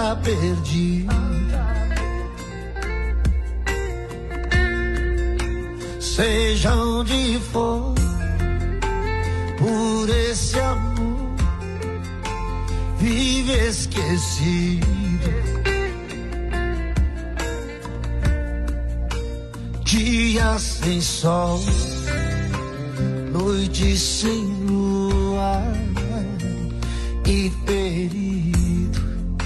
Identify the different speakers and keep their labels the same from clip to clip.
Speaker 1: anda perdido. Seja onde for, por esse amor vive esquecido. Dia sem sol, noite sem lua e ferido.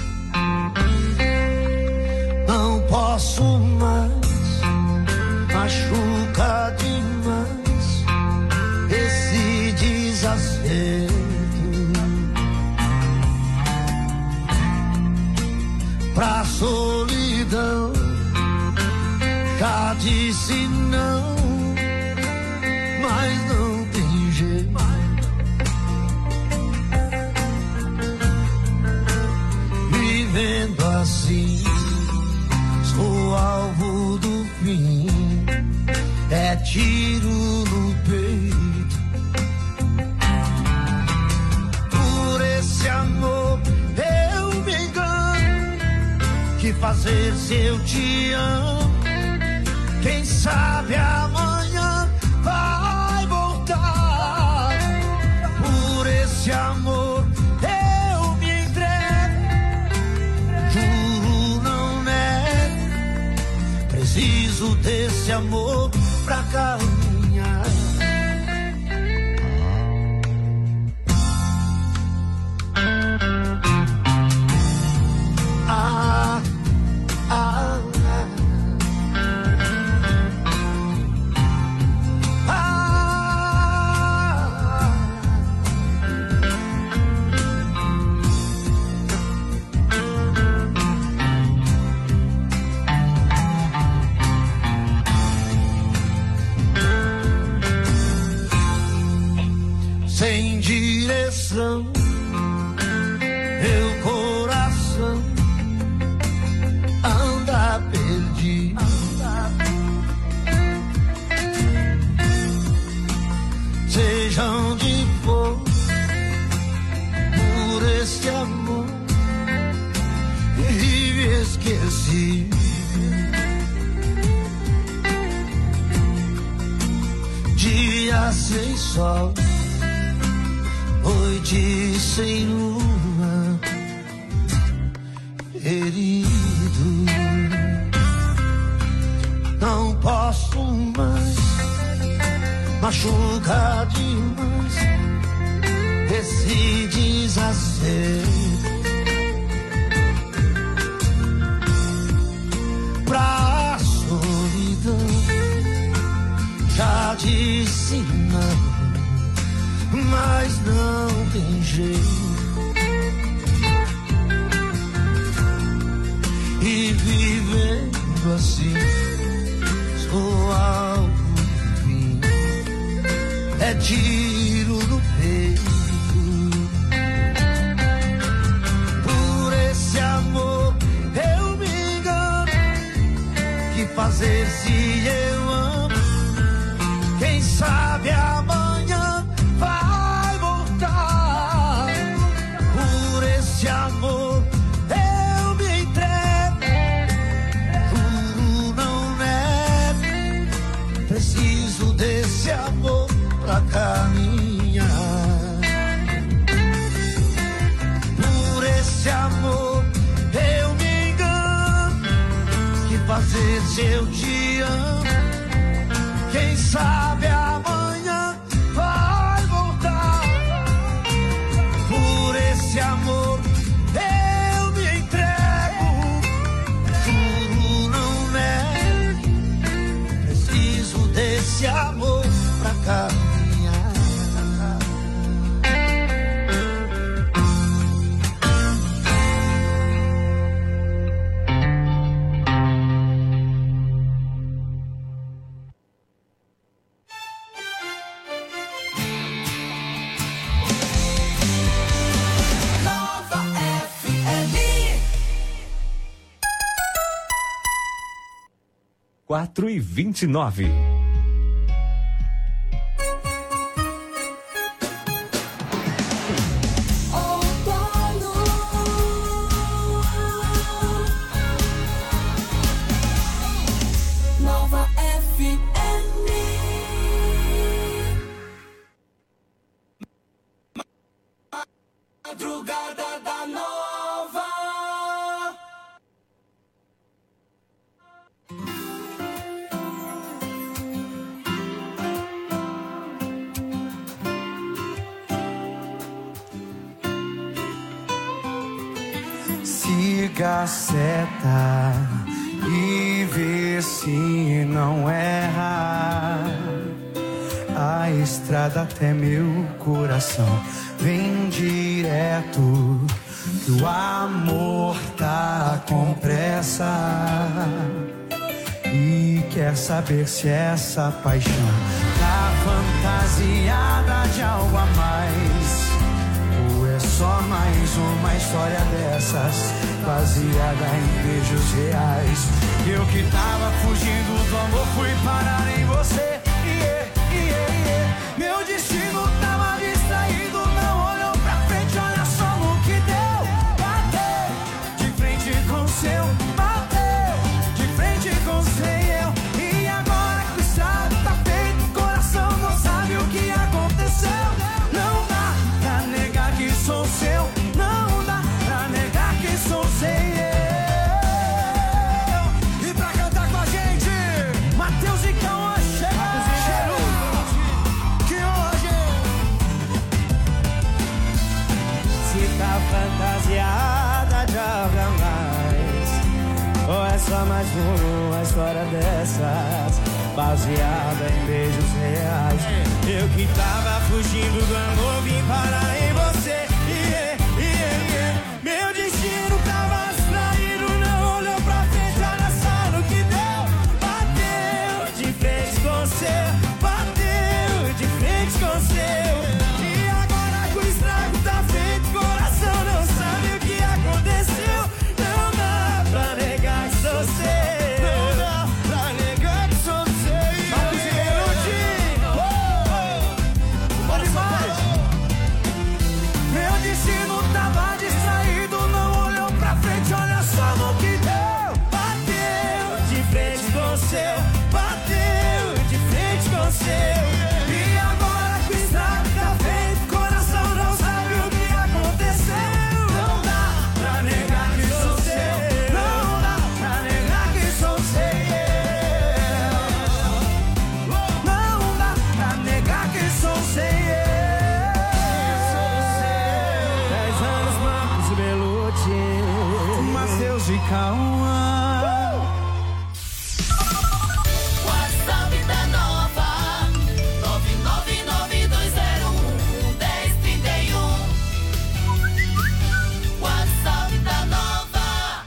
Speaker 1: Não posso mais, machuca demais esse desacerto. Pra solidão já disse não, mas não tem jeito. Vivendo assim, sou alvo do fim, é tiro no peito. Por esse amor eu me engano, que fazer se eu te amo? Quem sabe amanhã vai voltar. Por esse amor eu me entrego, juro não nego. Preciso desse amor pra caminhar. Sem direção, meu coração anda perdido. Seja onde for, por esse amor vive esquecido. Dia sem sol, noite sem lua, ferido. Não posso mais, machuca demais esse desacerto. Pra solidão já disse não, mas não tem jeito. E vivendo assim, sou alvo do fim, é tiro no peito. Por esse amor eu me engano, que fazer se eu amo? Quem sabe amanhã vai voltar. Por esse amor eu me entrego, juro não nego. Preciso desse amor pra caminhar. Por esse amor eu me engano, que fazer se eu te amo? Quem sabe amanhã vai voltar. Por esse amor eu me entrego, juro não nego. Preciso desse amor pra caminhar.
Speaker 2: Nova FM
Speaker 3: 4h29.
Speaker 1: Siga a seta e vê se não erra. A estrada até meu coração vem direto, que o amor tá com pressa e quer saber se essa paixão tá fantasiada de algo a mais, ou é só mais uma história dessas baseada em beijos reais. Eu que tava fugindo do amor fui parar em você. Meu destino tava distraído, não olhou pra frente, olha só no que deu. Bateu de frente com o seu, bateu de frente com o seu. E agora que o estrago tá feito, o coração não sabe o que aconteceu. Não dá pra negar que sou seu, não dá pra negar que sou seu. E pra cantar com a gente, Matheus e Cauã chegou. Se tá fantasiada de algo a mais, ou é só mais uma história dessas baseada em beijos reais. Eu que tava fugindo do amor vim parar em você. Meu destino tava distraído, não olhou pra frente, olha só no que deu. Bateu de frente com o seu, bateu de frente com o seu. E agora que o estrago tá feito, o coração não sabe o que aconteceu. Não dá pra negar que sou seu, não dá pra negar que sou seu. Marcos e Belucci, bora mais. Meu destino tava distraído, não olhou pra frente, olha só no que deu. Bateu de frente com o seu, bateu de frente com o seu. E agora que o estrago tá feito, o coração não sabe o que aconteceu. Não dá pra negar que sou seu, não dá pra negar que sou seu. Não dá pra negar que sou seu. 10 anos, Marcos e Belucci, Matheus e Cauã.
Speaker 2: WhatsApp da Nova 999201031. WhatsApp da Nova.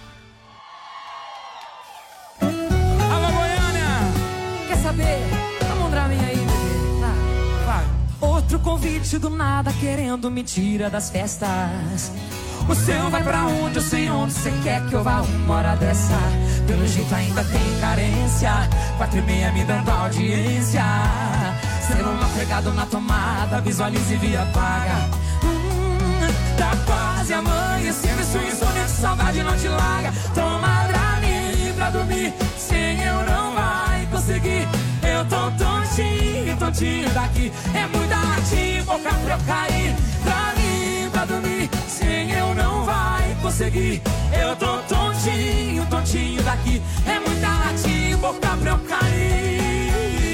Speaker 3: Alô, Goiânia!
Speaker 4: Quer saber? Dá um draminha aí, bebê.
Speaker 3: Vai.
Speaker 4: Outro convite do nada querendo me tirar das festas. O seu vai pra onde? Eu sei onde você quer que eu vá uma hora dessa. Pelo jeito ainda tem carência. 4h30 me dando audiência. Celular pegado na tomada, visualize via paga. Tá quase amanhecendo, isso insônia de saudade não te larga. Toma Dramin pra dormir, sem eu não vai conseguir. Eu tô tontinho, tontinho daqui. É muita latinha, boca pra eu cair. Dramin pra dormir, sem eu não vai conseguir. Eu tô tontinho, tontinho daqui. É muita latinha, boca pra eu cair.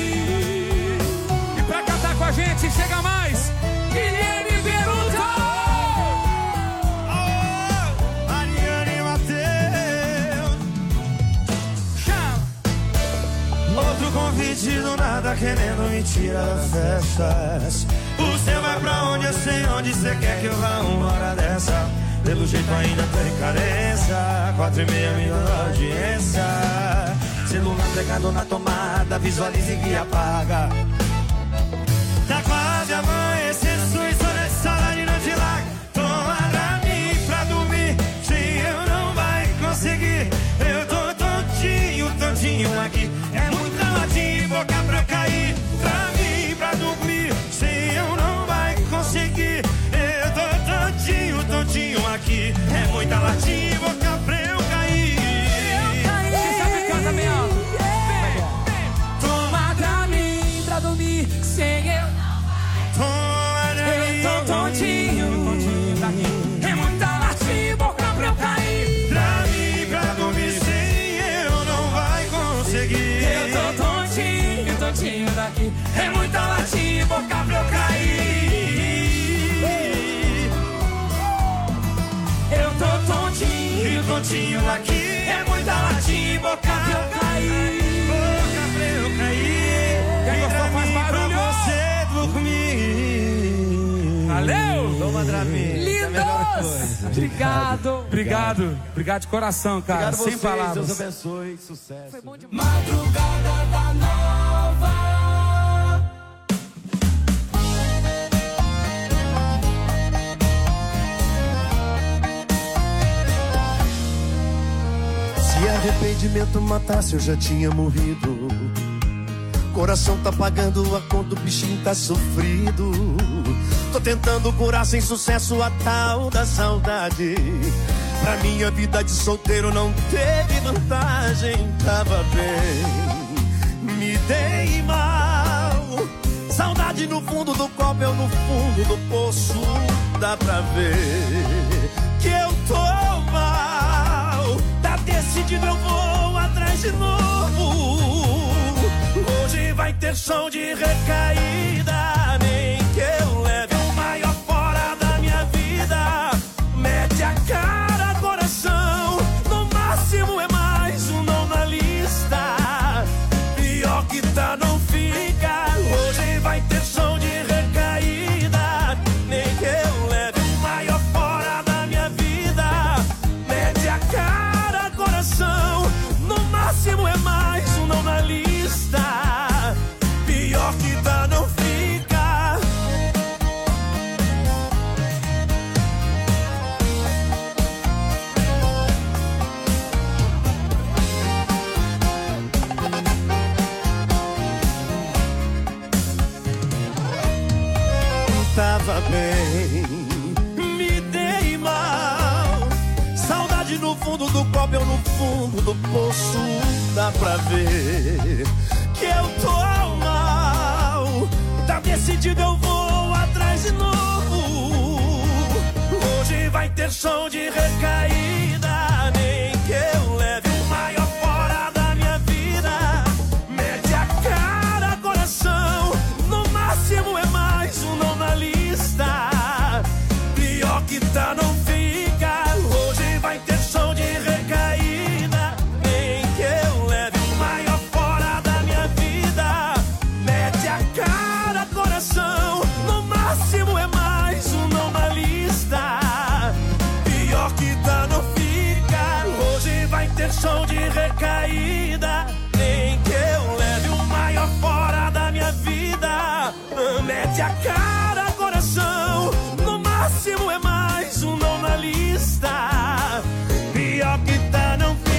Speaker 3: E pra cantar com a gente, chega mais Guilherme Beruto!
Speaker 1: Ariane e Matheus.
Speaker 3: Chama!
Speaker 1: Outro convite do nada querendo me tirar das festas. O seu vai pra onde? Eu sei onde você quer que eu vá uma hora dessa. Pelo jeito ainda tem carência. 4h30 me dando audiência. Celular pegado na tomada, visualize e apaga. Tá quase amanhecendo, sua história de saudade não te larga. Toma Dramin pra dormir, sem eu não vai conseguir. Eu tô tontinho, tontinho aqui. É muita latinha e boca pra eu cair. Dramin pra dormir, sem eu não vai conseguir. Eu tô tontinho, tontinho aqui. É muita latinha e boca pra eu cair.
Speaker 4: Quem sabe canta bem alto. Toma Dramin pra dormir, sem eu.
Speaker 1: Toma Dramin.
Speaker 4: Eu tô tontinho, tontinho daqui. É muita latinha, boca pra eu cair.
Speaker 1: Dramin pra dormir, sem eu não vai conseguir.
Speaker 4: Eu tô tontinho, tontinho daqui. É muita latinha, boca pra eu cair. Eu tô tontinho.
Speaker 1: pontinho aqui. É muita latinha e boca pra eu cair. Boca pra eu cair.
Speaker 3: Quem gostou faz barulho.
Speaker 1: Pra você dormir.
Speaker 3: Valeu!
Speaker 5: Toma, Dramin.
Speaker 4: Lindos! Obrigado.
Speaker 3: Obrigado de coração, cara.
Speaker 5: Obrigado
Speaker 3: Sem
Speaker 5: vocês,
Speaker 3: palavras.
Speaker 5: Deus abençoe, sucesso.
Speaker 4: Foi bom demais.
Speaker 2: Madrugada da Nova.
Speaker 5: Se arrependimento matasse, eu já tinha morrido. Coração tá pagando a conta, o bichinho tá sofrido. Tô tentando curar sem sucesso a tal da saudade. Pra minha vida de solteiro não teve vantagem. Tava bem, me dei mal. Saudade no fundo do copo, eu no fundo do poço. Dá pra ver que eu tô mal. Tá decidido, eu vou atrás de novo. Hoje vai ter som de recaída. Nem que eu leve o maior fora da minha vida. Mete a cara, coração. No máximo é mais um não na lista. Pior que tá, não fica. Hoje vai ter som de recaída. Nem que eu leve o maior fora da minha vida. Mete a cara, coração. No máximo é mais um não na lista. Pior que tá, não fica. Tava bem, me dei mal. Saudade no fundo do copo, eu no fundo do poço. Dá pra ver que eu tô mal. Tá decidido, eu vou atrás de novo. Hoje vai ter som de recaída. Nem que eu leve o maior fora da minha vida. Mete a cara, coração. No máximo é mais um não na lista. Pior que tá, não fica. Hoje vai ter som de recaída. Nem que eu leve o maior fora da minha vida. Mete a cara, coração. No máximo é mais um não na lista. Pior que tá, não fica. Hoje vai ter som de recaída. Nem que eu leve o maior fora da minha vida. Mete a cara, coração. No máximo é mais um não na lista. Pior que tá, não fica.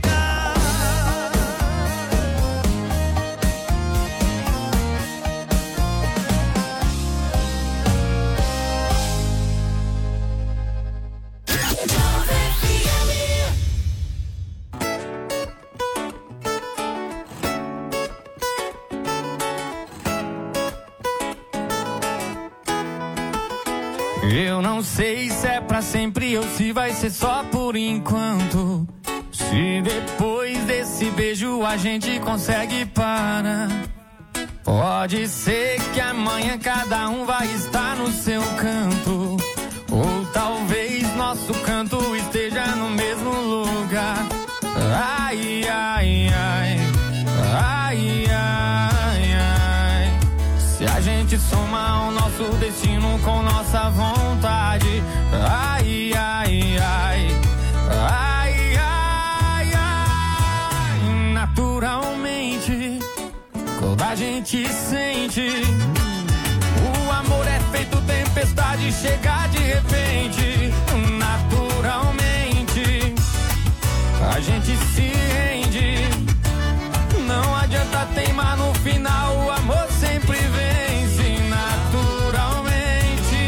Speaker 4: Eu não sei se é pra sempre ou se vai ser só por enquanto. Se depois desse beijo a gente consegue parar. Pode ser que amanhã cada um vai estar no seu canto. Ou talvez nosso canto esteja no mesmo lugar. Ai, ai, ai. Ai, ai, ai. Se a gente soma o nosso destino com nossa vontade. Ai, ai, ai. Ai, ai, ai. Naturalmente, quando a gente sente, o amor é feito tempestade, chega de repente. Naturalmente, a gente se rende. Não adianta teimar, no final o amor sempre vence. Naturalmente.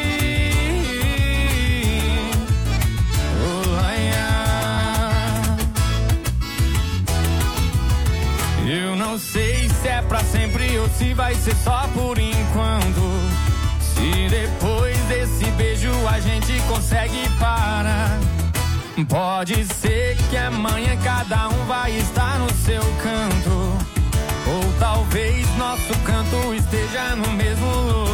Speaker 4: Eu não sei se é pra sempre ou se vai ser só por enquanto. Se depois desse beijo a gente consegue parar. Pode ser que amanhã cada um vai estar no seu canto. Ou talvez nosso canto esteja no mesmo lugar.